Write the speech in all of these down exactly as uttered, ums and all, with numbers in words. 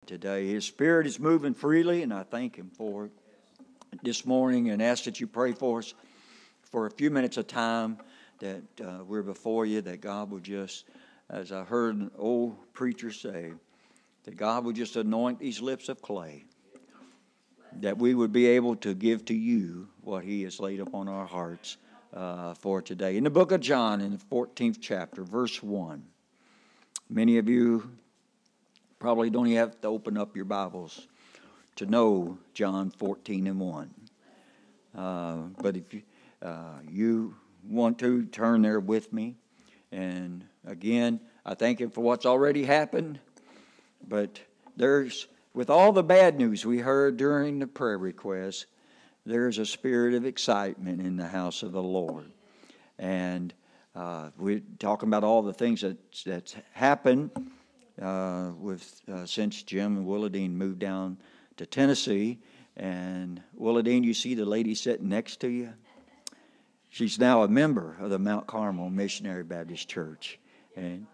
Today, His Spirit is moving freely, and I thank Him for it this morning, and ask that you pray for us for a few minutes of time that uh, we're before you, that God will just, as I heard an old preacher say, that God would just anoint these lips of clay, that we would be able to give to you what He has laid upon our hearts uh, for today. In the book of John, in the fourteenth chapter, verse one, many of you probably don't even have to open up your Bibles to know John fourteen and one. Uh, but if you, uh, you want to, turn there with me. And again, I thank Him for what's already happened. But there's, with all the bad news we heard during the prayer request, there's a spirit of excitement in the house of the Lord. And uh, we're talking about all the things that, that's happened Uh, with uh, since Jim and Willadine moved down to Tennessee. And Willadine, you see the lady sitting next to you? She's now a member of the Mount Carmel Missionary Baptist Church. And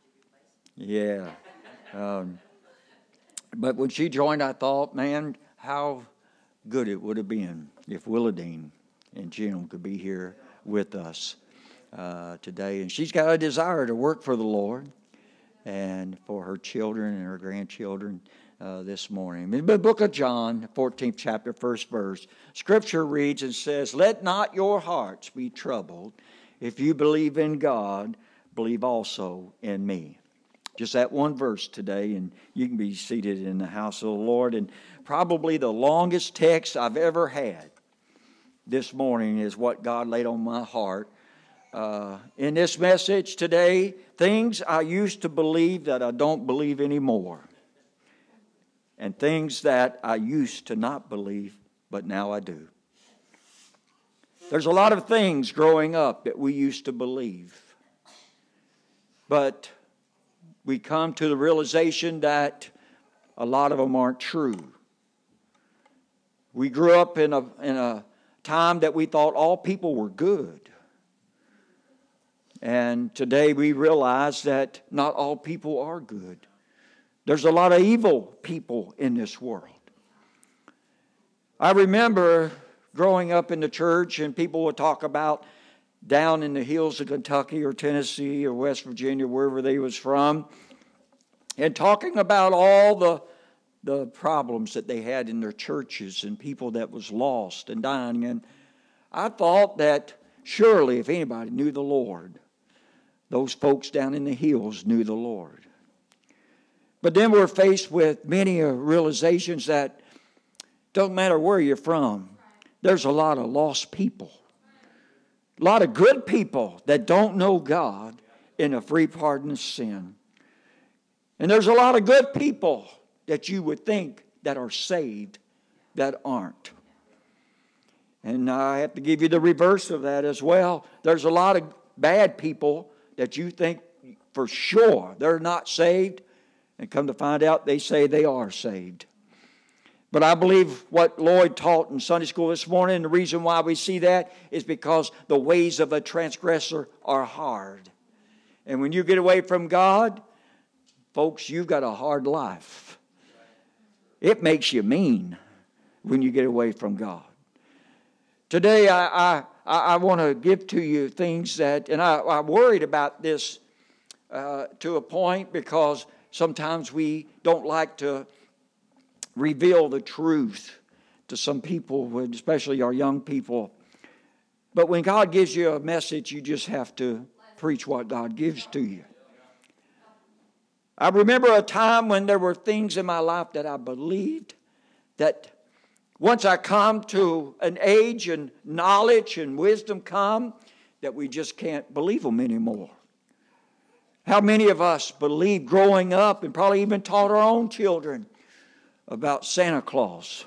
yeah. Um, but when she joined, I thought, man, how good it would have been if Willadine and Jim could be here with us uh, today. And she's got a desire to work for the Lord and for her children and her grandchildren uh, this morning. In the book of John, fourteenth chapter, first verse, Scripture reads and says, "Let not your hearts be troubled. If you believe in God, believe also in me." Just that one verse today, and you can be seated in the house of the Lord. And probably the longest text I've ever had this morning is what God laid on my heart. Uh, in this message today, things I used to believe that I don't believe anymore. And things that I used to not believe, but now I do. There's a lot of things growing up that we used to believe. But we come to the realization that a lot of them aren't true. We grew up in a, in a time that we thought all people were good. And today we realize that not all people are good. There's a lot of evil people in this world. I remember growing up in the church, and people would talk about down in the hills of Kentucky or Tennessee or West Virginia, wherever they was from, and talking about all the, the problems that they had in their churches and people that was lost and dying. And I thought that surely if anybody knew the Lord, those folks down in the hills knew the Lord. But then we're faced with many realizations that don't matter where you're from, there's a lot of lost people. A lot of good people that don't know God in a free pardon of sin. And there's a lot of good people that you would think that are saved that aren't. And I have to give you the reverse of that as well. There's a lot of bad people that you think for sure they're not saved, and come to find out they say they are saved. But I believe what Lloyd taught in Sunday school this morning, and the reason why we see that is because the ways of a transgressor are hard. And when you get away from God, folks, you've got a hard life. It makes you mean when you get away from God. Today I... I I, I want to give to you things that, and I, I worried about this uh, to a point because sometimes we don't like to reveal the truth to some people, especially our young people. But when God gives you a message, you just have to preach what God gives to you. I remember a time when there were things in my life that I believed that once I come to an age and knowledge and wisdom come, that we just can't believe them anymore. How many of us believed growing up and probably even taught our own children about Santa Claus?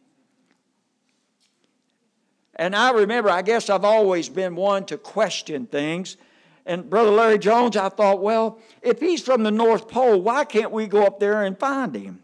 And I remember, I guess I've always been one to question things. And Brother Larry Jones, I thought, well, if he's from the North Pole, why can't we go up there and find him?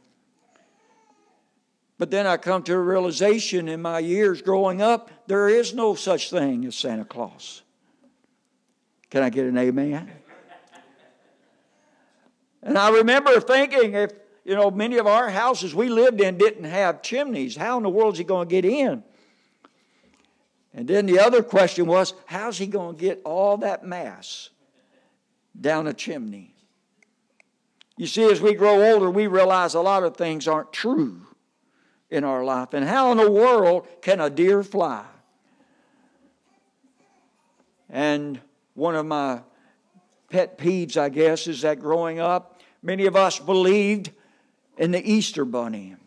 But then I come to a realization in my years growing up, there is no such thing as Santa Claus. Can I get an amen? And I remember thinking, if you know, many of our houses we lived in didn't have chimneys. How in the world is he going to get in? And then the other question was, how's he going to get all that mass down a chimney? You see, as we grow older, we realize a lot of things aren't true in our life. And how in the world can a deer fly? And one of my pet peeves, I guess, is that growing up, many of us believed in the Easter bunny.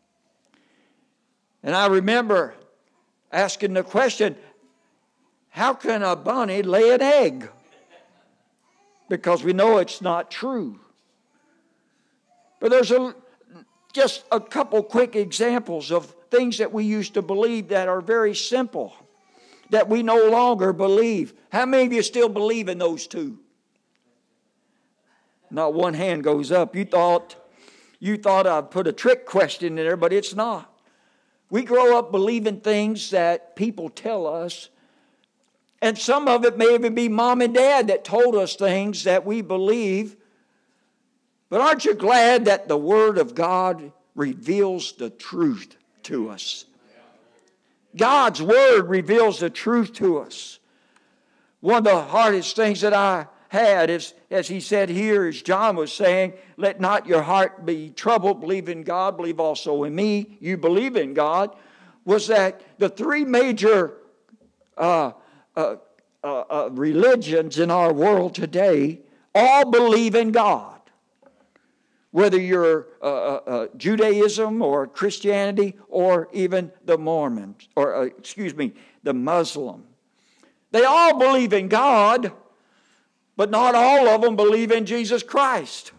And I remember asking the question, how can a bunny lay an egg? Because we know it's not true. But there's a, just a couple quick examples of things that we used to believe that are very simple, that we no longer believe. How many of you still believe in those two? Not one hand goes up. You thought, you thought I'd put a trick question in there, but it's not. We grow up believing things that people tell us, and some of it may even be mom and dad that told us things that we believe. But aren't you glad that the Word of God reveals the truth to us? God's Word reveals the truth to us. One of the hardest things that I had is, as he said here, as John was saying, let not your heart be troubled. Believe in God, believe also in me. You believe in God. Was that the three major uh, uh, uh, uh, religions in our world today all believe in God. Whether you're uh, uh, Judaism or Christianity or even the Mormons, or uh, excuse me, the Muslim. They all believe in God, but not all of them believe in Jesus Christ.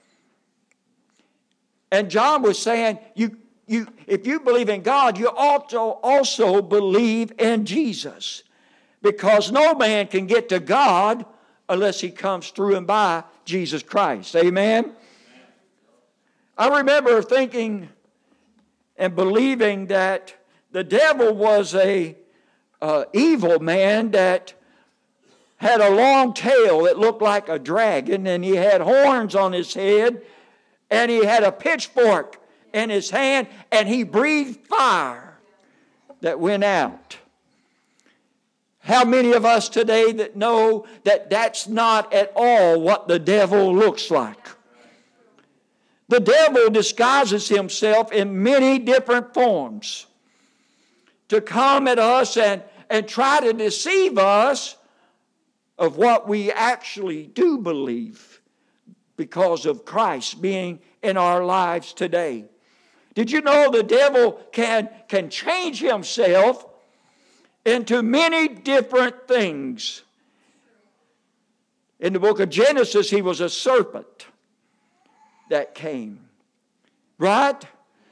And John was saying, you, you, if you believe in God, you also, also believe in Jesus. Because no man can get to God unless he comes through and by Jesus Christ. Amen? I remember thinking and believing that the devil was a uh, evil man that had a long tail that looked like a dragon, and he had horns on his head, and he had a pitchfork in his hand, and he breathed fire that went out. How many of us today that know that that's not at all what the devil looks like? The devil disguises himself in many different forms to come at us and, and try to deceive us of what we actually do believe because of Christ being in our lives today. Did you know the devil can, can change himself into many different things? In the book of Genesis, he was a serpent that came. Right?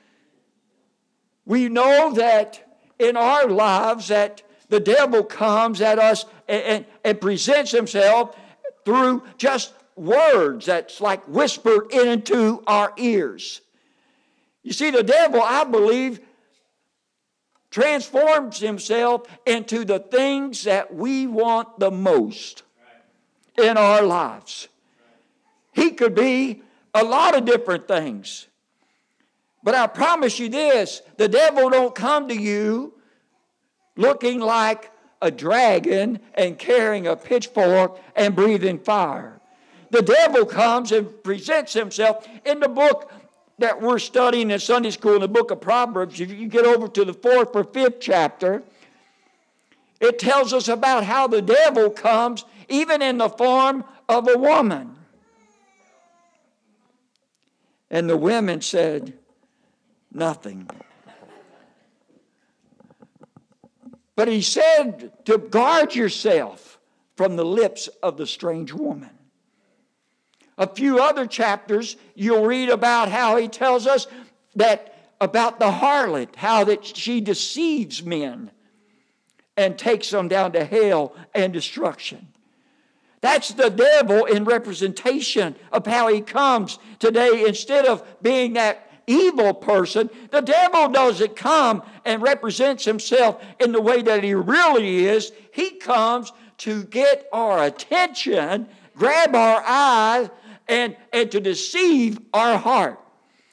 We know that in our lives that the devil comes at us and, and, and presents himself through just words that's like whispered into our ears. You see, the devil, I believe, transforms himself into the things that we want the most in our lives. He could be a lot of different things. But I promise you this, the devil don't come to you looking like a dragon and carrying a pitchfork and breathing fire. The devil comes and presents himself in the book that we're studying in Sunday school, in the book of Proverbs. If you get over to the fourth or fifth chapter, it tells us about how the devil comes even in the form of a woman. And the women said nothing. But he said to guard yourself from the lips of the strange woman. A few other chapters, you'll read about how he tells us that about the harlot, how that she deceives men and takes them down to hell and destruction. That's the devil in representation of how he comes today. Instead of being that evil person, the devil doesn't come and represents himself in the way that he really is. He comes to get our attention, grab our eyes, and, and to deceive our heart.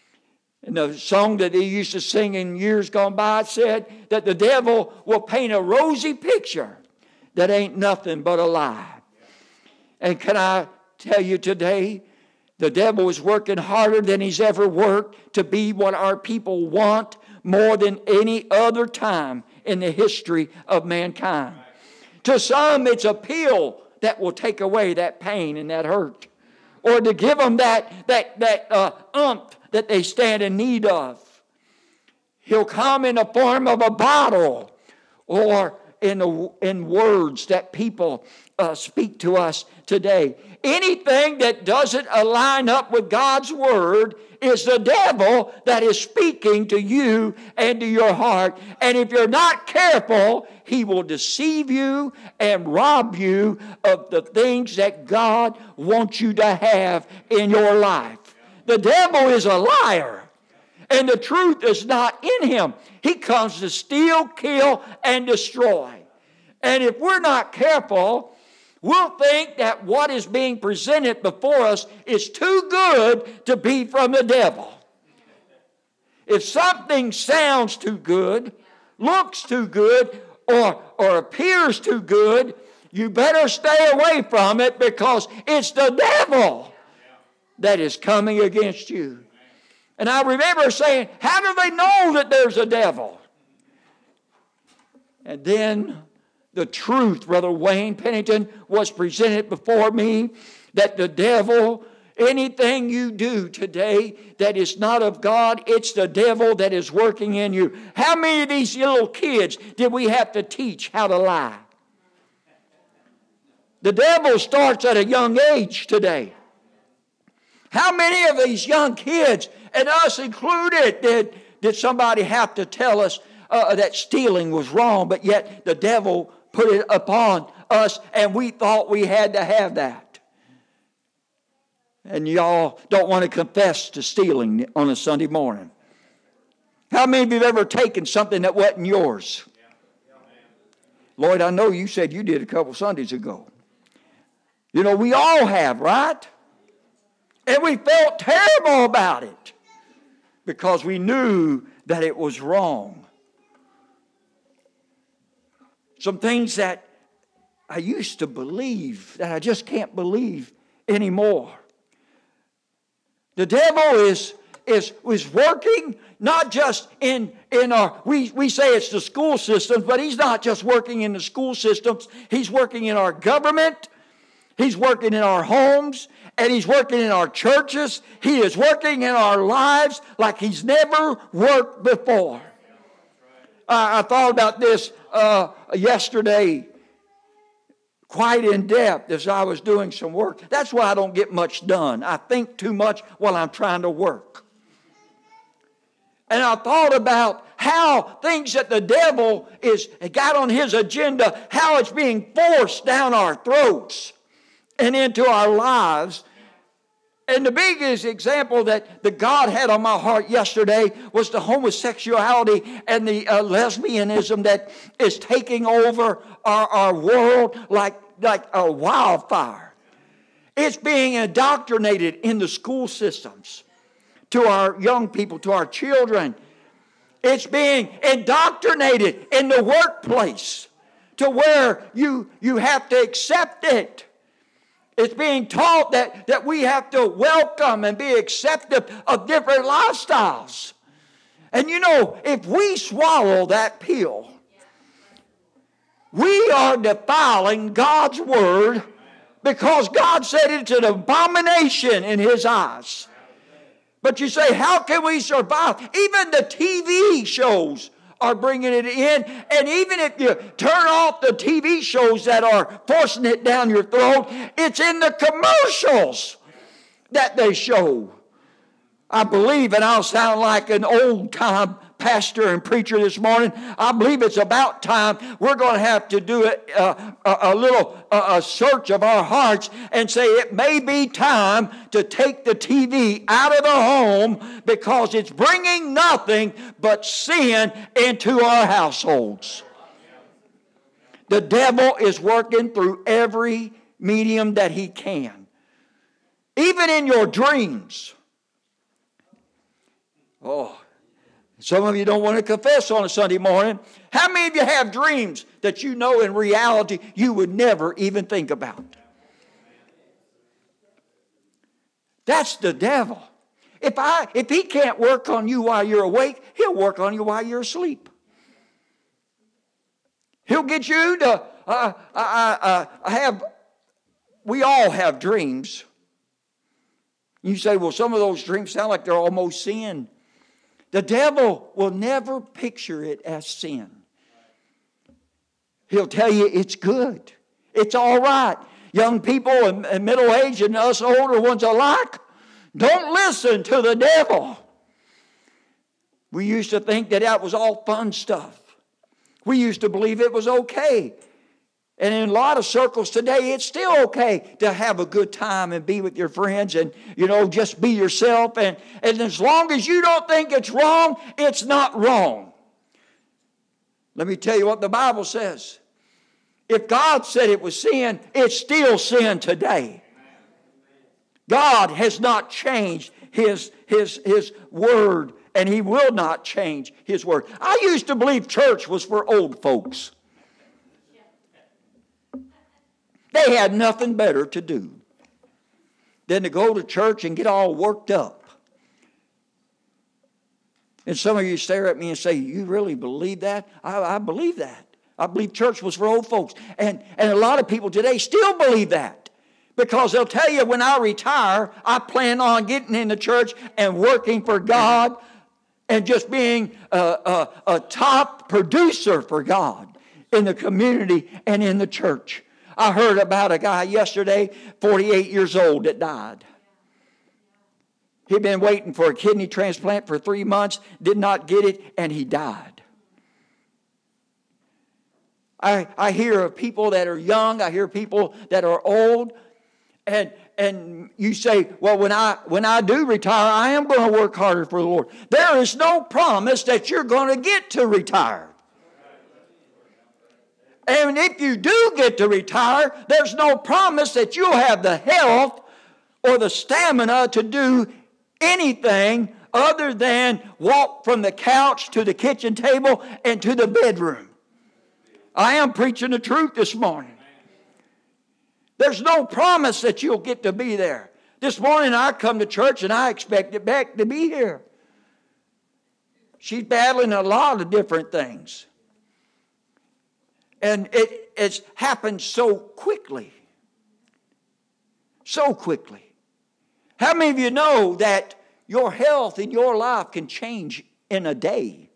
And the song that they used to sing in years gone by said that the devil will paint a rosy picture that ain't nothing but a lie. And can I tell you today, the devil is working harder than he's ever worked to be what our people want more than any other time in the history of mankind. To some, it's a pill that will take away that pain and that hurt, or to give them that that that uh, umph that they stand in need of. He'll come in the form of a bottle, or in a, in words that people uh, speak to us today. Anything that doesn't align up with God's word is the devil that is speaking to you and to your heart. And if you're not careful, he will deceive you and rob you of the things that God wants you to have in your life. The devil is a liar, and the truth is not in him. He comes to steal, kill, and destroy. And if we're not careful, we'll think that what is being presented before us is too good to be from the devil. If something sounds too good, looks too good, or, or appears too good, you better stay away from it, because it's the devil that is coming against you. And I remember saying, how do they know that there's a devil? And then the truth, Brother Wayne Pennington, was presented before me, that the devil, anything you do today that is not of God, it's the devil that is working in you. How many of these little kids did we have to teach how to lie? The devil starts at a young age today. How many of these young kids, and us included, did, did somebody have to tell us uh, that stealing was wrong, but yet the devil put it upon us, and we thought we had to have that? And y'all don't want to confess to stealing on a Sunday morning. How many of you have ever taken something that wasn't yours? Lloyd, I know you said you did a couple Sundays ago. You know, we all have, right? And we felt terrible about it because we knew that it was wrong. Some things that I used to believe that I just can't believe anymore. The devil is, is, is working not just in, in our, we, we say it's the school systems, but he's not just working in the school systems. He's working in our government. He's working in our homes, and he's working in our churches. He is working in our lives like he's never worked before. Uh, I thought about this uh, yesterday quite in depth as I was doing some work. That's why I don't get much done. I think too much while I'm trying to work. And I thought about how things that the devil is got on his agenda, how it's being forced down our throats and into our lives. And the biggest example that the God had on my heart yesterday was the homosexuality and the uh, lesbianism that is taking over our, our world like, like a wildfire. It's being indoctrinated in the school systems to our young people, to our children. It's being indoctrinated in the workplace to where you, you have to accept it. It's being taught that, that we have to welcome and be accepted of different lifestyles. And you know, if we swallow that pill, we are defiling God's word, because God said it's an abomination in his eyes. But you say, how can we survive? Even the T V shows are bringing it in. And even if you turn off the T V shows that are forcing it down your throat, it's in the commercials that they show. I believe, and I'll sound like an old-time pastor and preacher this morning, I believe it's about time we're going to have to do it, uh, a, a little uh, a search of our hearts and say it may be time to take the T V out of the home, because it's bringing nothing but sin into our households. The devil is working through every medium that he can. Even in your dreams. Oh, Some of you don't want to confess on a Sunday morning. How many of you have dreams that you know in reality you would never even think about? That's the devil. If I, if he can't work on you while you're awake, he'll work on you while you're asleep. He'll get you to uh, uh, uh, have, we all have dreams. You say, well, some of those dreams sound like they're almost sin. The devil will never picture it as sin. He'll tell you it's good. It's all right. Young people and, and middle-aged and us older ones alike, don't listen to the devil. We used to think that that was all fun stuff. We used to believe it was okay. And in a lot of circles today, it's still okay to have a good time and be with your friends and, you know, just be yourself. And, and as long as you don't think it's wrong, it's not wrong. Let me tell you what the Bible says. If God said it was sin, it's still sin today. God has not changed His, His, His word, and He will not change His word. I used to believe church was for old folks. They had nothing better to do than to go to church and get all worked up. And some of you stare at me and say, you really believe that? I, I believe that. I believe church was for old folks. And, and a lot of people today still believe that. Because they'll tell you, when I retire, I plan on getting in the church and working for God and just being a, a, a top producer for God in the community and in the church. I heard about a guy yesterday, forty-eight years old, that died. He'd been waiting for a kidney transplant for three months, did not get it, and he died. I, I hear of people that are young, I hear people that are old, and and you say, well, when I when I do retire, I am going to work harder for the Lord. There is no promise that you're going to get to retire. And if you do get to retire, there's no promise that you'll have the health or the stamina to do anything other than walk from the couch to the kitchen table and to the bedroom. I am preaching the truth this morning. There's no promise that you'll get to be there. This morning I come to church and I expected Beck to be here. She's battling a lot of different things. And it, it's happened so quickly. So quickly. How many of you know that your health in your life can change in a day?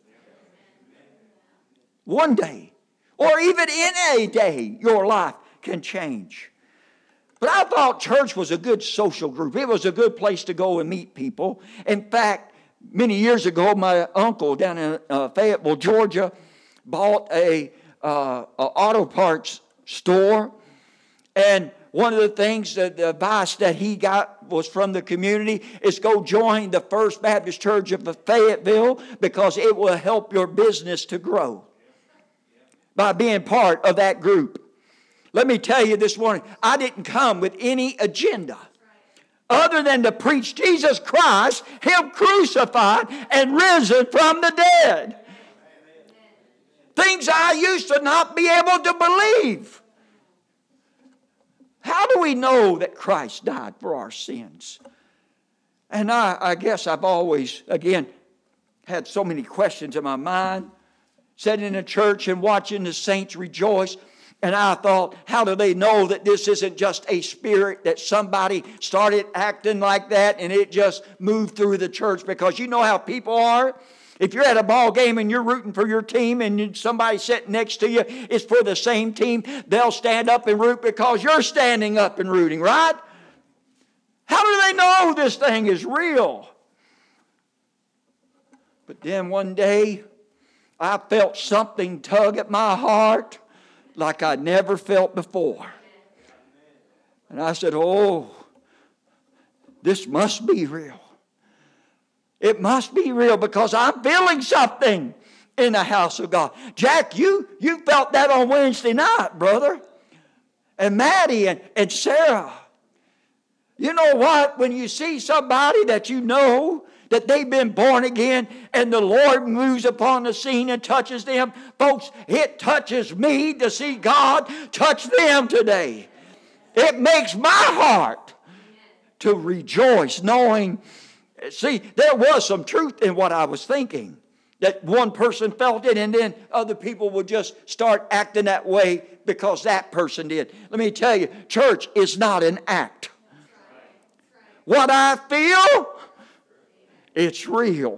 One day. Or even in a day, your life can change. But I thought church was a good social group. It was a good place to go and meet people. In fact, many years ago, my uncle down in uh, Fayetteville, Georgia, bought a Uh, an auto parts store, and one of the things that the advice that he got was from the community is go join the First Baptist Church of Fayetteville, because it will help your business to grow by being part of that group. Let me tell you this morning, I didn't come with any agenda other than to preach Jesus Christ, Him crucified and risen from the dead. Things I used to not be able to believe. How do we know that Christ died for our sins? And I, I guess I've always, again, had so many questions in my mind, sitting in a church and watching the saints rejoice. And I thought, how do they know that this isn't just a spirit, that somebody started acting like that and it just moved through the church? Because you know how people are. If you're at a ball game and you're rooting for your team and somebody sitting next to you is for the same team, they'll stand up and root because you're standing up and rooting, right? How do they know this thing is real? But then one day, I felt something tug at my heart like I never felt before. And I said, oh, this must be real. It must be real, because I'm feeling something in the house of God. Jack, you, you felt that on Wednesday night, brother. And Maddie and, and Sarah. You know what? When you see somebody that you know that they've been born again and the Lord moves upon the scene and touches them. Folks, it touches me to see God touch them today. It makes my heart to rejoice knowing, see, there was some truth in what I was thinking. That one person felt it and then other people would just start acting that way because that person did. Let me tell you, church is not an act. What I feel, it's real.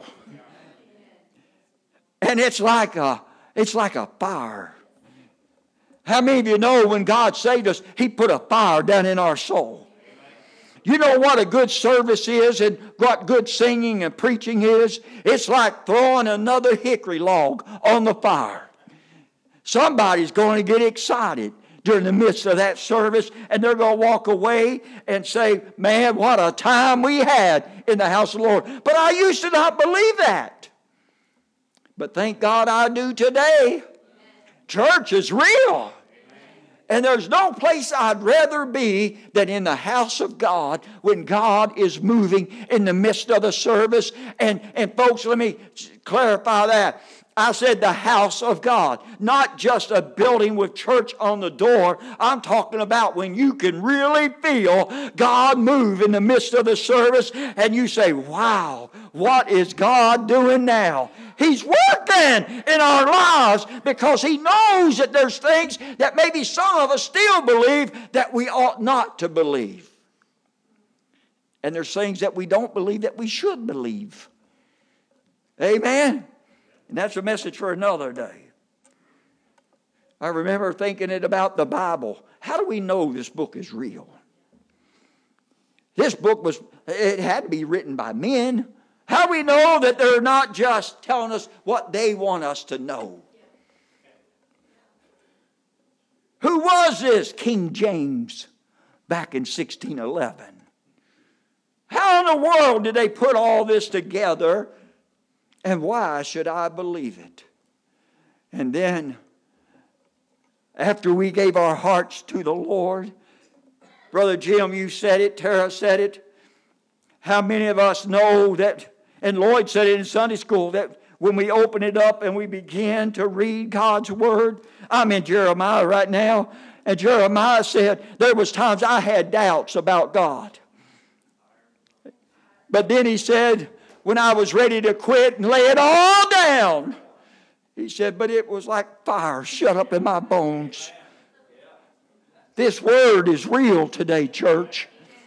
And it's like a, it's like a fire. How many of you know when God saved us, He put a fire down in our soul? You know what a good service is and what good singing and preaching is? It's like throwing another hickory log on the fire. Somebody's going to get excited during the midst of that service, and they're going to walk away and say, man, what a time we had in the house of the Lord. But I used to not believe that. But thank God I do today. Church is real. And there's no place I'd rather be than in the house of God when God is moving in the midst of the service. And, and folks, let me clarify that. I said the house of God, not just a building with church on the door. I'm talking about when you can really feel God move in the midst of the service and you say, wow, what is God doing now? He's working in our lives because He knows that there's things that maybe some of us still believe that we ought not to believe. And there's things that we don't believe that we should believe. Amen. And that's a message for another day. I remember thinking it about the Bible. How do we know this book is real? This book was, it had to be written by men. How do we know that they're not just telling us what they want us to know? Who was this King James back in sixteen eleven? How in the world did they put all this together? And why should I believe it? And then, after we gave our hearts to the Lord, Brother Jim, you said it, Tara said it. How many of us know that, and Lloyd said it in Sunday school, that when we open it up and we begin to read God's Word, I'm in Jeremiah right now, and Jeremiah said, there was times I had doubts about God. But then he said, when I was ready to quit and lay it all down, he said, but it was like fire shut up in my bones. This word is real today, church.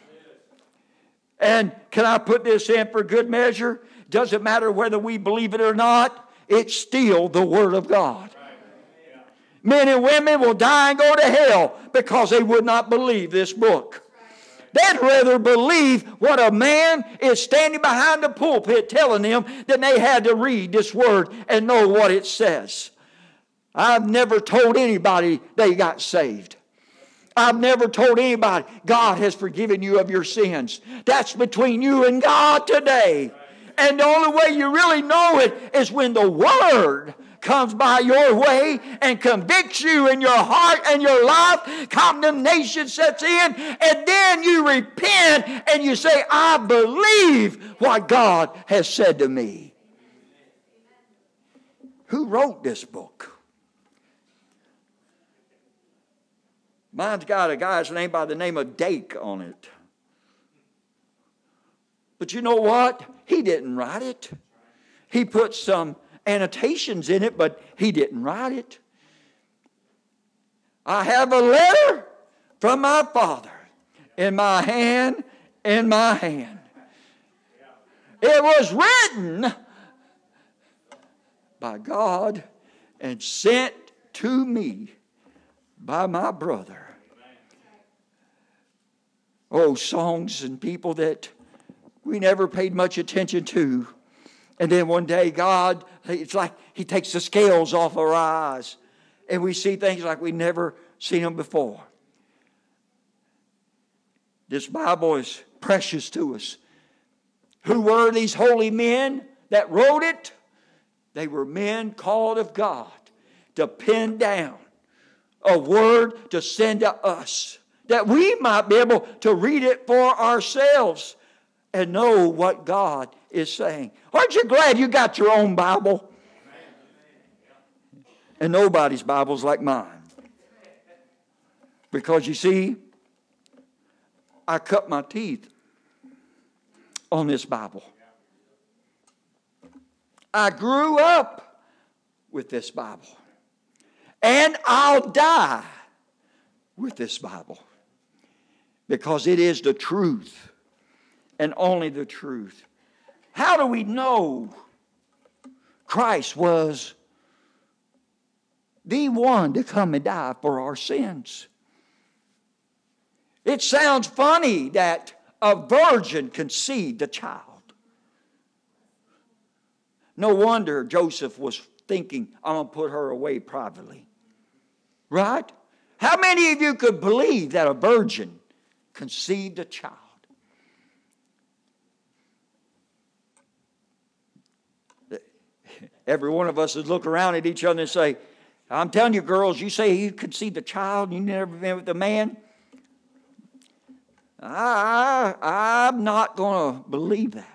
And can I put this in for good measure? Doesn't matter whether we believe it or not, it's still the Word of God. Men and women will die and go to hell because they would not believe this book. They'd rather believe what a man is standing behind the pulpit telling them than they had to read this word and know what it says. I've never told anybody they got saved. I've never told anybody God has forgiven you of your sins. That's between you and God today. And the only way you really know it is when the Word comes by your way and convicts you in your heart and your life. Condemnation sets in, and then you repent and you say, I believe what God has said to me. Who wrote this book? Mine's got a guy's name by the name of Dake on it. But you know what? He didn't write it. He put some annotations in it, but he didn't write it. I have a letter from my Father in my hand, in my hand. It was written by God and sent to me by my brother. Oh, songs and people that we never paid much attention to. And then one day God, it's like He takes the scales off our eyes. And we see things like we've never seen them before. This Bible is precious to us. Who were these holy men that wrote it? They were men called of God to pen down a word to send to us, that we might be able to read it for ourselves and know what God is saying. Aren't you glad you got your own Bible? And nobody's Bible's like mine. Because you see, I cut my teeth on this Bible. I grew up with this Bible. And I'll die with this Bible. Because it is the truth. And only the truth. How do we know Christ was the one to come and die for our sins? It sounds funny that a virgin conceived a child. No wonder Joseph was thinking, I'm going to put her away privately. Right? How many of you could believe that a virgin conceived a child? Every one of us would look around at each other and say, I'm telling you girls, you say you conceived a child and you've never been with a man? I, I, I'm not going to believe that.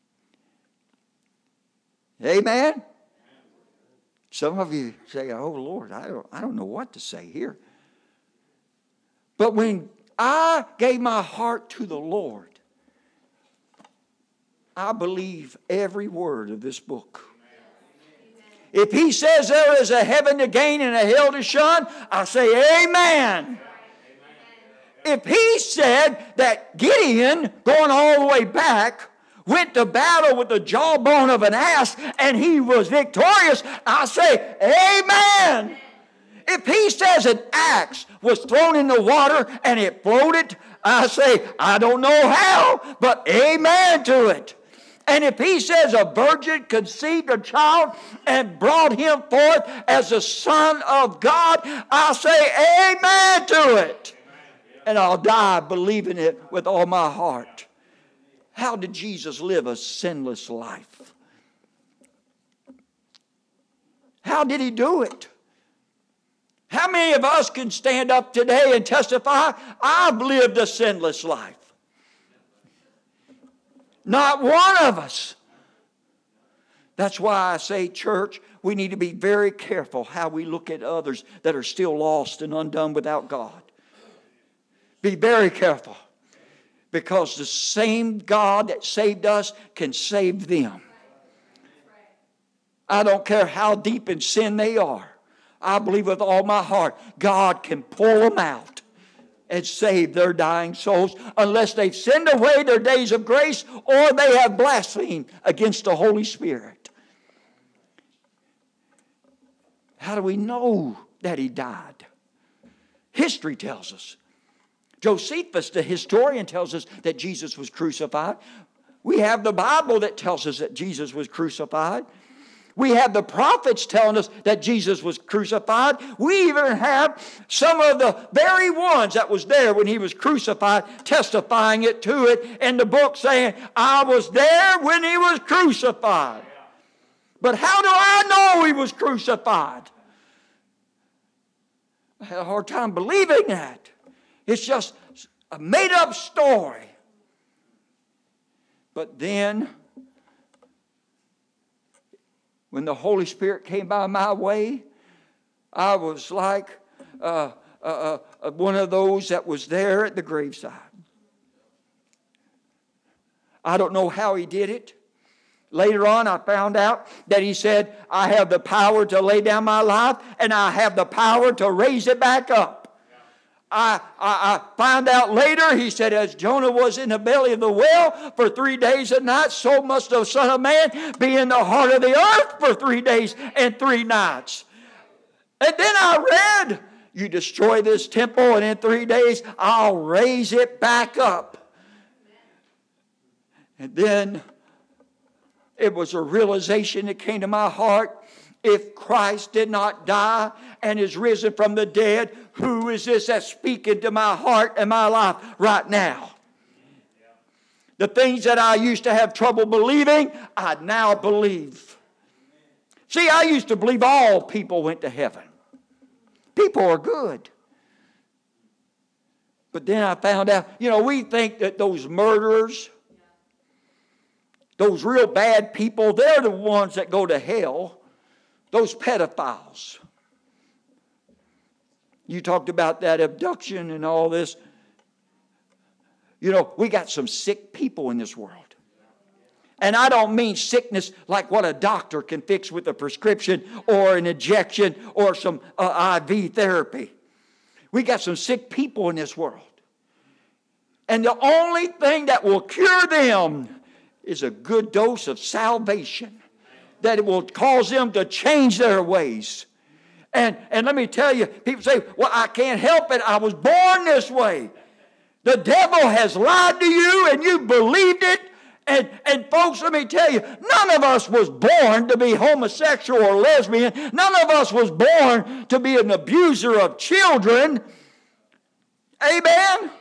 Amen? Some of you say, oh Lord, I don't, I don't know what to say here. But when I gave my heart to the Lord, I believe every word of this book. If he says there is a heaven to gain and a hell to shun, I say amen. If he said that Gideon, going all the way back, went to battle with the jawbone of an ass and he was victorious, I say amen. If he says an axe was thrown in the water and it floated, I say I don't know how, but amen to it. And if he says a virgin conceived a child and brought him forth as the Son of God, I say amen to it. And I'll die believing it with all my heart. How did Jesus live a sinless life? How did he do it? How many of us can stand up today and testify, I've lived a sinless life? Not one of us. That's why I say, church, we need to be very careful how we look at others that are still lost and undone without God. Be very careful. Because the same God that saved us can save them. I don't care how deep in sin they are. I believe with all my heart, God can pull them out and save their dying souls unless they've sinned away their days of grace or they have blasphemed against the Holy Spirit. How do we know that he died? History tells us. Josephus, the historian, tells us that Jesus was crucified. We have the Bible that tells us that Jesus was crucified. We have the prophets telling us that Jesus was crucified. We even have some of the very ones that was there when he was crucified testifying it to it in the book saying, I was there when he was crucified. But how do I know he was crucified? I had a hard time believing that. It's just a made-up story. But then, when the Holy Spirit came by my way, I was like uh, uh, uh, one of those that was there at the graveside. I don't know how he did it. Later on, I found out that he said, I have the power to lay down my life, and I have the power to raise it back up. I, I, I found out later, he said, as Jonah was in the belly of the whale for three days and nights, so must the Son of Man be in the heart of the earth for three days and three nights. And then I read, you destroy this temple and in three days I'll raise it back up. And then it was a realization that came to my heart. If Christ did not die and is risen from the dead, who is this that's speaking to my heart and my life right now? The things that I used to have trouble believing, I now believe. See, I used to believe all people went to heaven. People are good. But then I found out, you know, we think that those murderers Those real bad people, they're the ones that go to hell. Those pedophiles. You talked about that abduction and all this. You know, we got some sick people in this world. And I don't mean sickness like what a doctor can fix with a prescription or an injection or some uh, I V therapy. We got some sick people in this world. And the only thing that will cure them is a good dose of salvation. That it will cause them to change their ways. And, and let me tell you, people say, well, I can't help it. I was born this way. The devil has lied to you and you believed it. And, and folks, let me tell you, none of us was born to be homosexual or lesbian. None of us was born to be an abuser of children. Amen?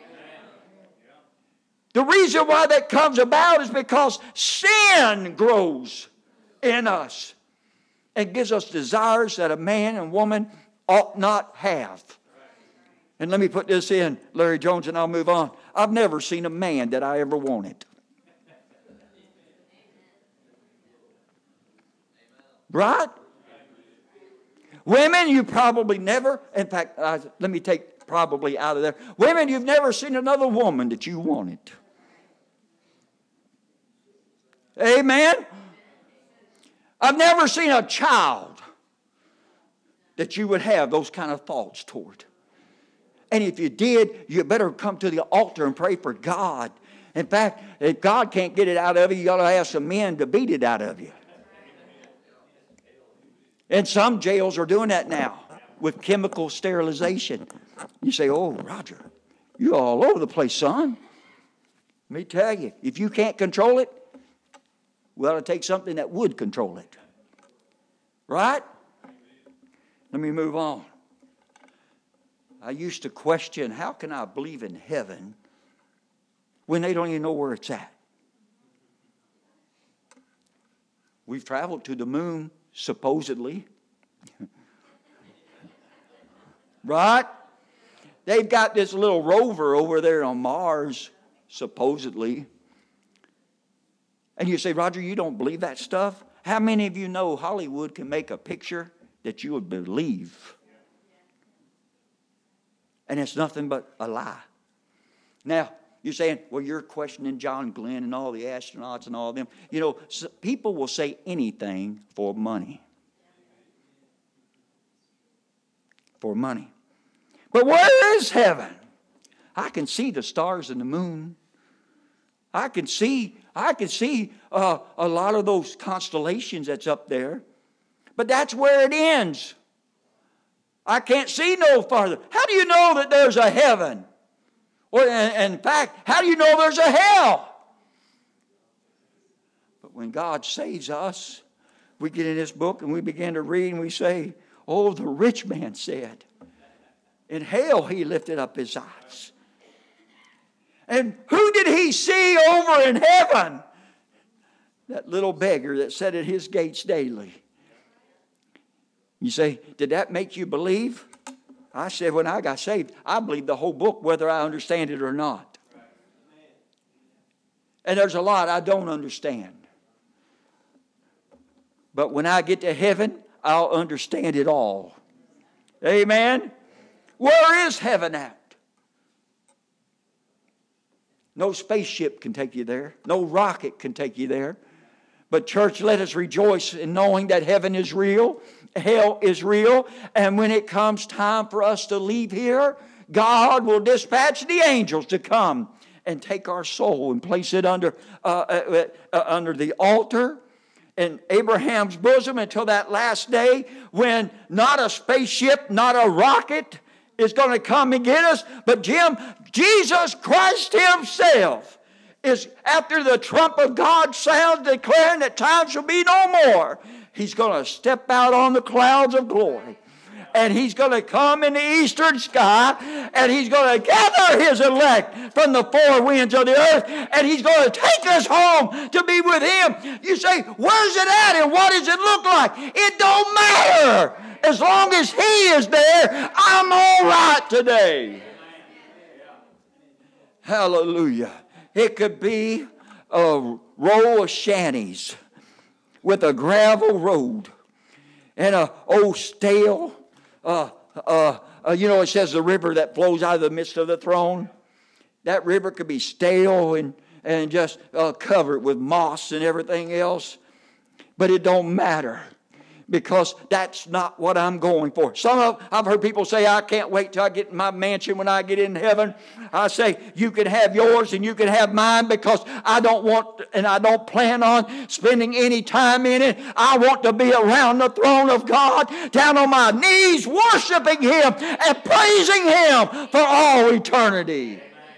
The reason why that comes about is because sin grows in us and gives us desires that a man and woman ought not have. And let me put this in, Larry Jones, and I'll move on. I've never seen a man that I ever wanted. Right? Women, you probably never, in fact, uh, let me take probably out of there. Women, you've never seen another woman that you wanted. Amen? I've never seen a child that you would have those kind of thoughts toward. And if you did, you better come to the altar and pray for God. In fact, if God can't get it out of you, you ought to ask some men to beat it out of you. And some jails are doing that now with chemical sterilization. You say, oh, Roger, you're all over the place, son. Let me tell you, if you can't control it, we ought to take something that would control it. Right? Let me move on. I used to question, how can I believe in heaven when they don't even know where it's at? We've traveled to the moon, supposedly. Right? They've got this little rover over there on Mars, supposedly. And you say, Roger, you don't believe that stuff? How many of you know Hollywood can make a picture that you would believe? And it's nothing but a lie. Now, you're saying, well, you're questioning John Glenn and all the astronauts and all of them. You know, so people will say anything for money. For money. But where is heaven? I can see the stars and the moon. I can see, I can see uh, a lot of those constellations that's up there. But that's where it ends. I can't see no farther. How do you know that there's a heaven? Or in fact, how do you know there's a hell? But when God saves us, we get in this book and we begin to read and we say, oh, the rich man said, in hell he lifted up his eyes. And who did he see over in heaven? That little beggar that sat at his gates daily. You say, did that make you believe? I said, when I got saved, I believed the whole book, whether I understand it or not. And there's a lot I don't understand. But when I get to heaven, I'll understand it all. Amen? Where is heaven at? No spaceship can take you there. No rocket can take you there. But church, let us rejoice in knowing that heaven is real, hell is real, and when it comes time for us to leave here, God will dispatch the angels to come and take our soul and place it under uh, uh, uh, under the altar in Abraham's bosom until that last day when not a spaceship, not a rocket is going to come and get us, but Jim, Jesus Christ himself is, after the trump of God sounds declaring that time shall be no more, he's going to step out on the clouds of glory. And he's going to come in the eastern sky, and he's going to gather his elect from the four winds of the earth, and he's going to take us home to be with him. You say, where's it at and what does it look like? It don't matter. As long as he is there, I'm all right today. Hallelujah. It could be a row of shanties with a gravel road and a old stale, uh, uh, uh, you know, it says the river that flows out of the midst of the throne. That river could be stale and, and just uh, covered with moss and everything else. But it don't matter, because that's not what I'm going for. Some of I've heard people say, I can't wait till I get in my mansion when I get in heaven. I say, you can have yours and you can have mine, because I don't want and I don't plan on spending any time in it. I want to be around the throne of God, down on my knees, worshiping Him and praising Him for all eternity.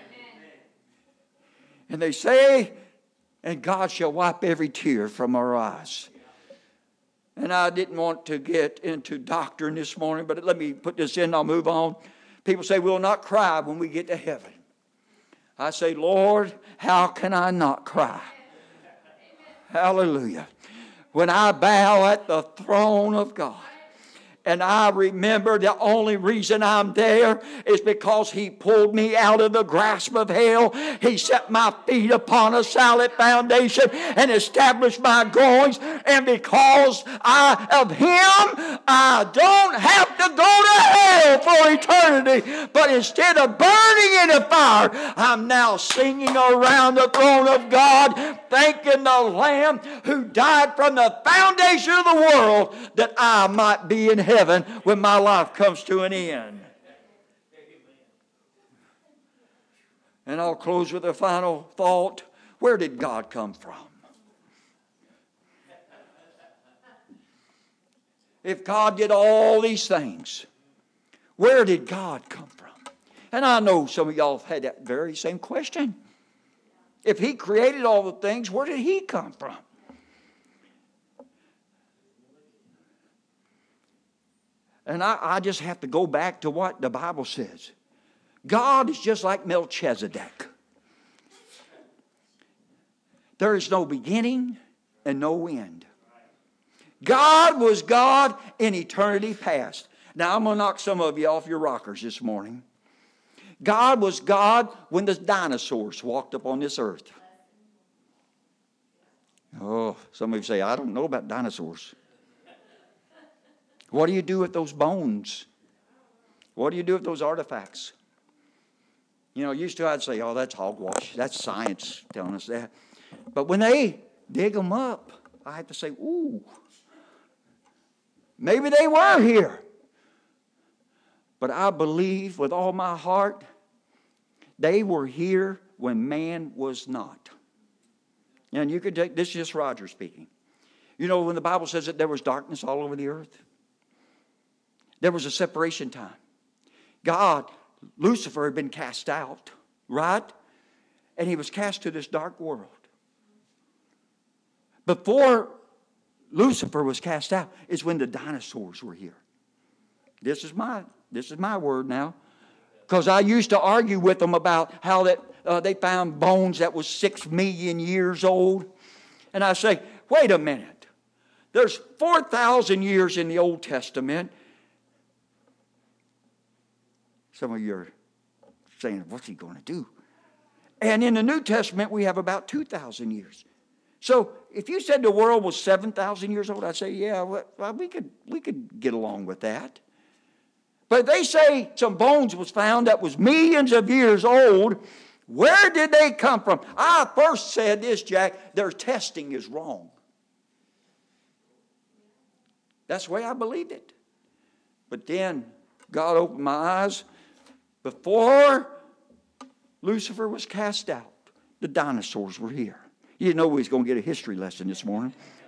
And they say, and God shall wipe every tear from our eyes. And I didn't want to get into doctrine this morning, but let me put this in and I'll move on. People say we'll not cry when we get to heaven. I say, Lord, how can I not cry? Hallelujah. When I bow at the throne of God, and I remember the only reason I'm there is because He pulled me out of the grasp of hell. He set my feet upon a solid foundation and established my goings. And because I of Him, I don't have to go to hell for eternity. But instead of burning in the fire, I'm now singing around the throne of God, thanking the Lamb who died from the foundation of the world that I might be in heaven. Heaven when my life comes to an end. And I'll close with a final thought. Where did God come from? If God did all these things, where did God come from? And I know some of y'all have had that very same question. If He created all the things, where did He come from? And I, I just have to go back to what the Bible says. God is just like Melchizedek. There is no beginning and no end. God was God in eternity past. Now I'm going to knock some of you off your rockers this morning. God was God when the dinosaurs walked upon this earth. Oh, some of you say, I don't know about dinosaurs. What do you do with those bones? What do you do with those artifacts? You know, used to I'd say, oh, that's hogwash. That's science telling us that. But when they dig them up, I have to say, ooh, maybe they were here. But I believe with all my heart, they were here when man was not. And you could take, this is just Roger speaking. You know, when the Bible says that there was darkness all over the earth, there was a separation time. God, Lucifer had been cast out, right? And he was cast to this dark world. Before Lucifer was cast out is when the dinosaurs were here. This is my, this is my word now. Because I used to argue with them about how that uh, they found bones that was six million years old. And I say, wait a minute. There's four thousand years in the Old Testament. Some of you are saying, what's he going to do? And in the New Testament, we have about two thousand years. So if you said the world was seven thousand years old, I'd say, yeah, well, we could, we could get along with that. But they say some bones was found that was millions of years old. Where did they come from? I first said this, Jack, their testing is wrong. That's the way I believed it. But then God opened my eyes. Before Lucifer was cast out, the dinosaurs were here. You didn't know we was going to get a history lesson this morning.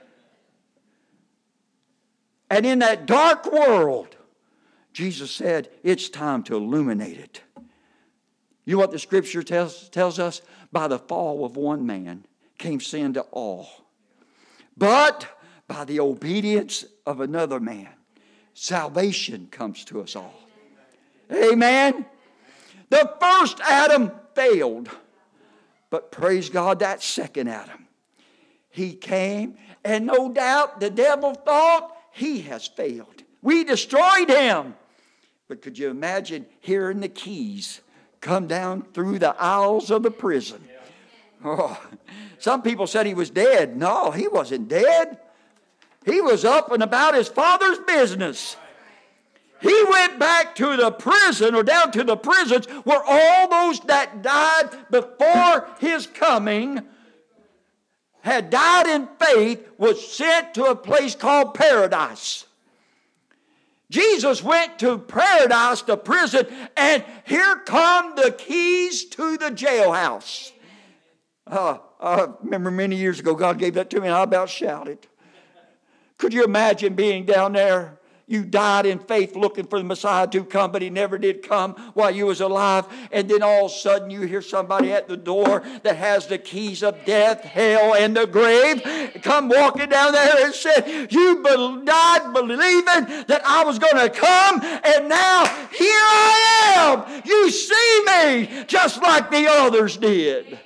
And in that dark world, Jesus said, it's time to illuminate it. You know what the Scripture tells, tells us? By the fall of one man came sin to all. But by the obedience of another man, salvation comes to us all. Amen? The first Adam failed. But praise God, that second Adam, he came, and no doubt the devil thought he has failed. We destroyed him. But could you imagine hearing the keys come down through the aisles of the prison? Oh, some people said he was dead. No, he wasn't dead. He was up and about his Father's business. He went back to the prison, or down to the prisons, where all those that died before his coming had died in faith, was sent to a place called paradise. Jesus went to paradise, to prison, and here come the keys to the jailhouse. Uh, I remember many years ago, God gave that to me, and I about shouted. Could you imagine being down there? You died in faith looking for the Messiah to come, but He never did come while you was alive. And then all of a sudden you hear somebody at the door that has the keys of death, hell, and the grave come walking down there and said, you be- died believing that I was going to come, and now here I am. You see me just like the others did.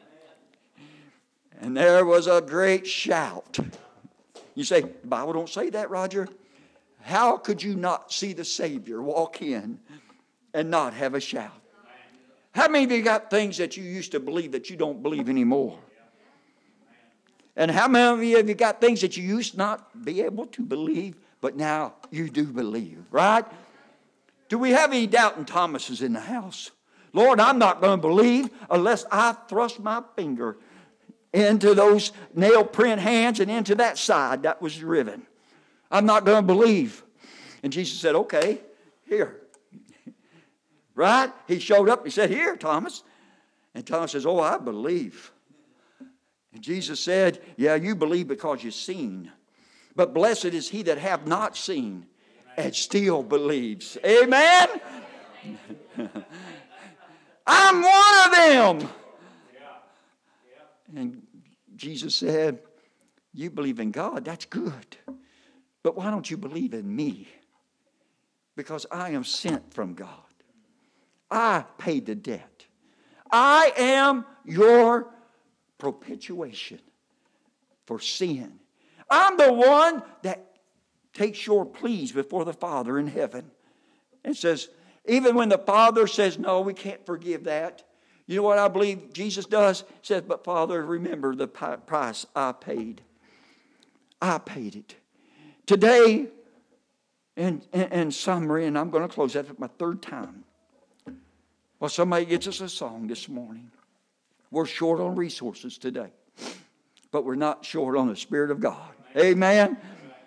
And there was a great shout. You say, the Bible don't say that, Roger. How could you not see the Savior walk in and not have a shout? How many of you got things that you used to believe that you don't believe anymore? And how many of you got things that you used not be able to believe, but now you do believe, right? Do we have any doubting Thomases in the house? Lord, I'm not going to believe unless I thrust my finger into those nail print hands and into that side that was riven. I'm not going to believe. And Jesus said, okay, here. Right? He showed up. He said, here, Thomas. And Thomas says, oh, I believe. And Jesus said, yeah, you believe because you've seen. But blessed is he that have not seen and still believes. Amen? I'm one of them. And Jesus said, you believe in God, that's good. But why don't you believe in me? Because I am sent from God. I paid the debt. I am your propitiation for sin. I'm the one that takes your pleas before the Father in heaven. And says, even when the Father says, no, we can't forgive that. You know what I believe Jesus does? He says, but Father, remember the price I paid. I paid it. Today, in, in, in summary, and I'm going to close that for my third time. Well, somebody gets us a song this morning. We're short on resources today, but we're not short on the Spirit of God. Amen?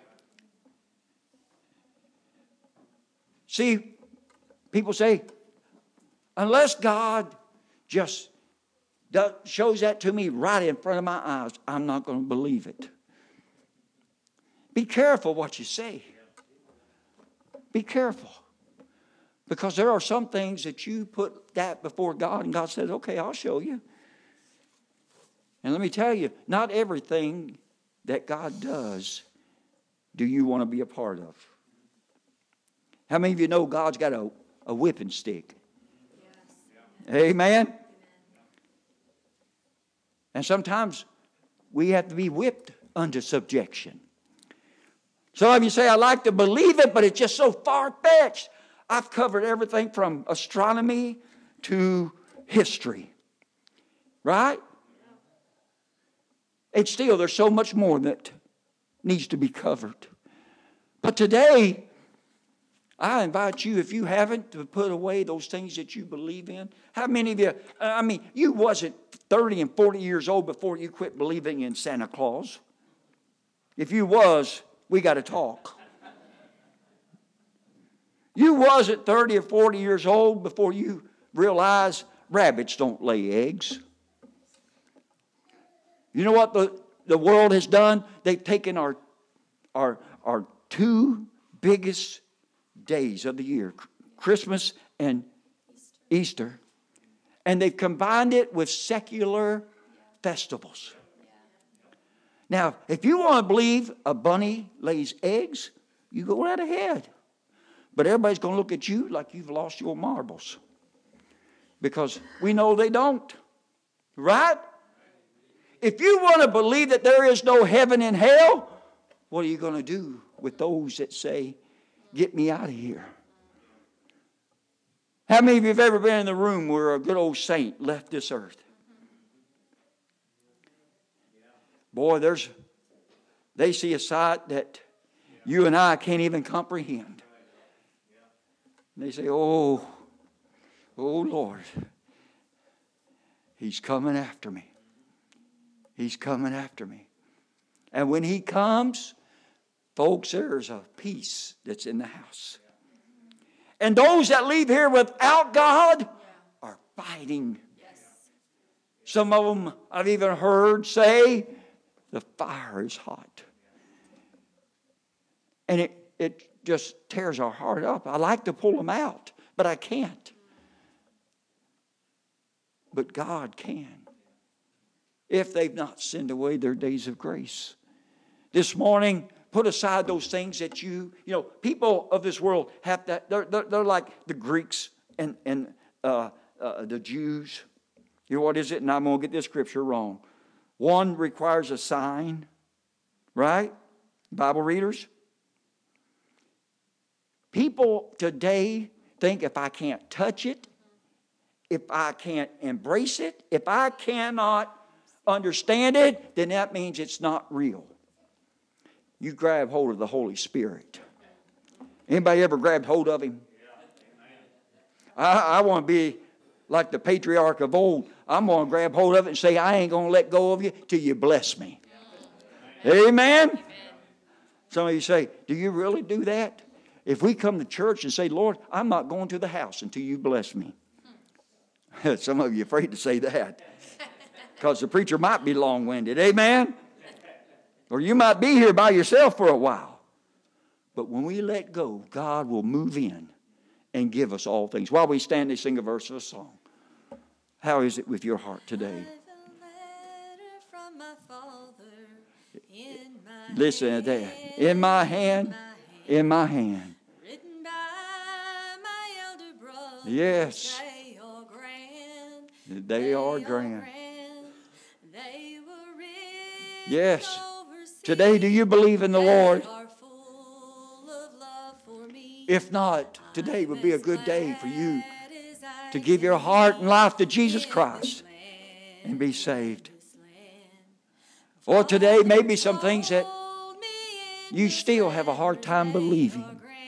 See, people say, unless God just does, shows that to me right in front of my eyes, I'm not going to believe it. Be careful what you say. Be careful. Because there are some things that you put that before God, and God says, okay, I'll show you. And let me tell you, not everything that God does do you want to be a part of. How many of you know God's got a, a whipping stick? Yes. Amen? And sometimes we have to be whipped unto subjection. Some of you say, I like to believe it, but it's just so far-fetched. I've covered everything from astronomy to history. Right? And still, there's so much more that needs to be covered. But today, I invite you, if you haven't, to put away those things that you believe in. How many of you, I mean, you wasn't thirty and forty years old before you quit believing in Santa Claus. If you was, we got to talk. You wasn't thirty or forty years old before you realized rabbits don't lay eggs. You know what the, the world has done? They've taken our, our, our two biggest days of the year, Christmas and Easter, and they've combined it with secular festivals. Now, if you want to believe a bunny lays eggs, you go right ahead. But everybody's going to look at you like you've lost your marbles. Because we know they don't. Right? If you want to believe that there is no heaven and hell, what are you going to do with those that say, get me out of here? How many of you have ever been in the room where a good old saint left this earth? Boy, there's they see a sight that you and I can't even comprehend. And they say, oh, oh Lord, He's coming after me. He's coming after me. And when He comes, folks, there's a peace that's in the house. And those that leave here without God are fighting. Some of them I've even heard say, the fire is hot. And it, it just tears our heart up. I like to pull them out, but I can't. But God can, if they've not sinned away their days of grace. This morning, put aside those things that you, you know, people of this world have that. They're, they're, they're like the Greeks and, and uh, uh, the Jews. You know, what is it? And I'm going to get this scripture wrong. One requires a sign, right? Bible readers. People today think if I can't touch it, if I can't embrace it, if I cannot understand it, then that means it's not real. You grab hold of the Holy Spirit. Anybody ever grabbed hold of Him? I, I want to be like the patriarch of old. I'm going to grab hold of it and say, I ain't going to let go of you till you bless me. Amen? Amen? Some of you say, do you really do that? If we come to church and say, Lord, I'm not going to the house until you bless me. Some of you are afraid to say that. Because the preacher might be long-winded. Amen? Or you might be here by yourself for a while. But when we let go, God will move in and give us all things. While we stand and sing a verse of a song. How is it with your heart today? Listen to that. In my hand, in my hand. Written by my elder brother. Yes. They are grand. They are grand. They were written yes. overseas. Today, do you believe in the Lord? They are full of love for me. If not, today would be a good day for you to give your heart and life to Jesus Christ and be saved. Or today, maybe some things that you still have a hard time believing.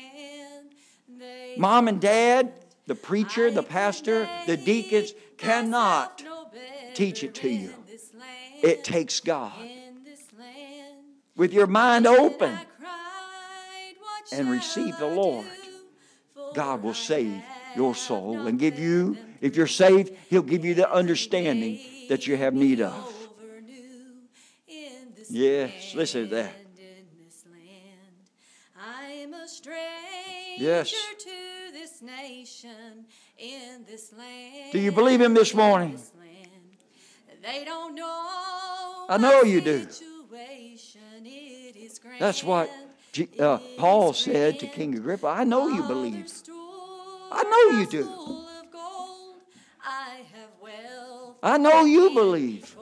Mom and Dad, the preacher, the pastor, the deacons cannot teach it to you. It takes God. With your mind open and receive the Lord, God will save your soul and give you, if you're saved, He'll give you the understanding that you have need of. Yes, listen to that. I'm a stranger yes. to this nation in this land. Do you believe Him this morning? They don't know. I know you do. It is grand. That's what uh, Paul said to King Agrippa. I know you believe. I know you do. I know you believe.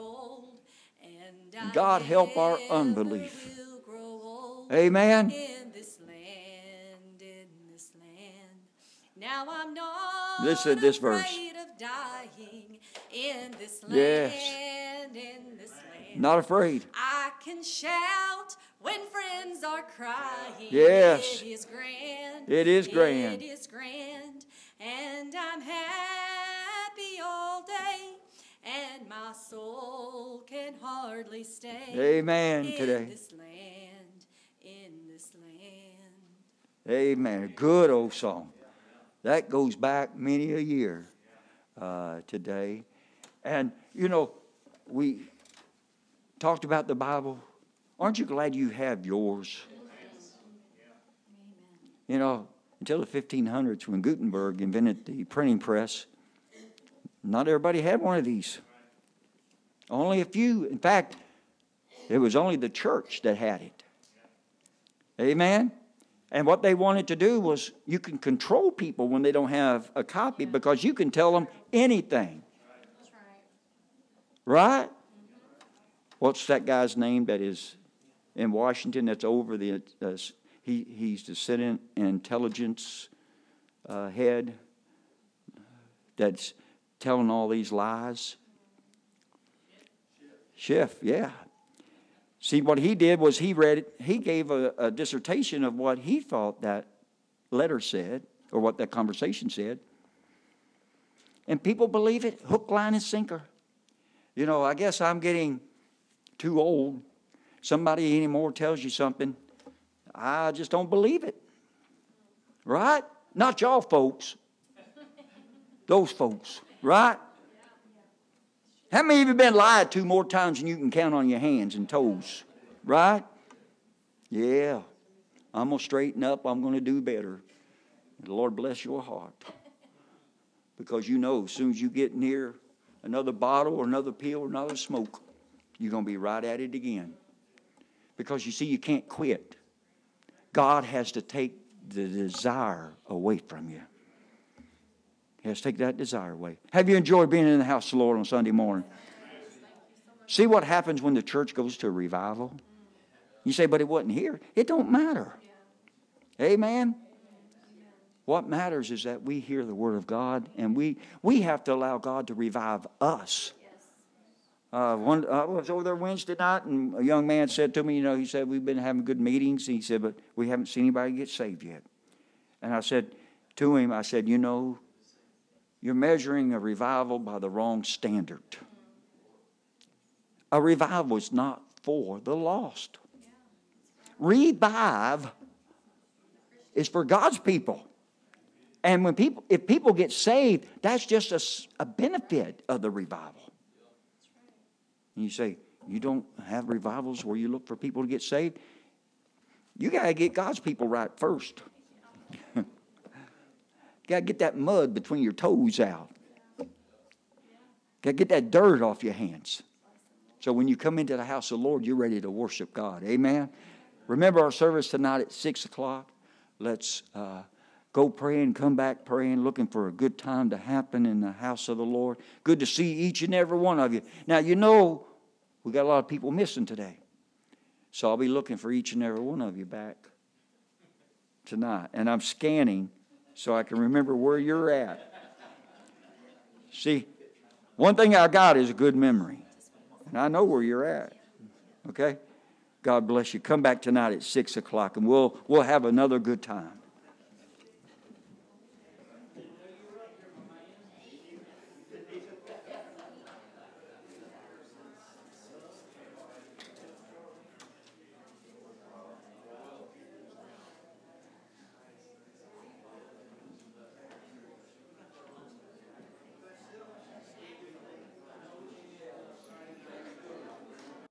God help our unbelief. Amen. In this land, in this land. Now I'm not Listen to this verse. afraid of dying in this land, yes. in this land. Not afraid. I can shout when friends are crying. Yes. It is grand. It is grand. It is grand. And I'm happy all day. And my soul can hardly stay. Amen. In today. this land, in this land. Amen. Good old song. That goes back many a year uh, today. And, you know, we talked about the Bible. Aren't you glad you have yours? You know, until the fifteen hundreds when Gutenberg invented the printing press, not everybody had one of these. Only a few. In fact, it was only the church that had it. Amen? And what they wanted to do was you can control people when they don't have a copy because you can tell them anything. That's right. Right? What's that guy's name that is in Washington that's over the, uh, he, he's the Senate intelligence uh, head that's telling all these lies? Schiff, yeah. See, what he did was he read it, he gave a, a dissertation of what he thought that letter said, or what that conversation said. And people believe it, hook, line, and sinker. You know, I guess I'm getting too old. Somebody anymore tells you something, I just don't believe it. Right? Not y'all folks. Those folks. Right? How many of you been lied to more times than you can count on your hands and toes? Right? Yeah. I'm going to straighten up. I'm going to do better. The Lord bless your heart. Because you know, as soon as you get near another bottle or another pill or another smoke, you're going to be right at it again. Because you see, you can't quit. God has to take the desire away from you. He has to take that desire away. Have you enjoyed being in the house of the Lord on Sunday morning? See what happens when the church goes to a revival? You say, but it wasn't here. It don't matter. Amen? What matters is that we hear the Word of God, and we, we have to allow God to revive us. Uh, one, I was over there Wednesday night, and a young man said to me, you know, he said, we've been having good meetings. He said, but we haven't seen anybody get saved yet. And I said to him, I said, you know, you're measuring a revival by the wrong standard. A revival is not for the lost. Revive is for God's people. And when people, if people get saved, that's just a, a benefit of the revival. And you say, you don't have revivals where you look for people to get saved? You got to get God's people right first. You got to get that mud between your toes out. Got to get that dirt off your hands. So when you come into the house of the Lord, you're ready to worship God. Amen? Remember our service tonight at six o'clock. Let's uh, go pray and come back praying, looking for a good time to happen in the house of the Lord. Good to see each and every one of you. Now, you know, we got a lot of people missing today. So I'll be looking for each and every one of you back tonight. And I'm scanning so I can remember where you're at. See, one thing I got is a good memory. And I know where you're at. Okay? God bless you. Come back tonight at six o'clock and we'll we'll have another good time.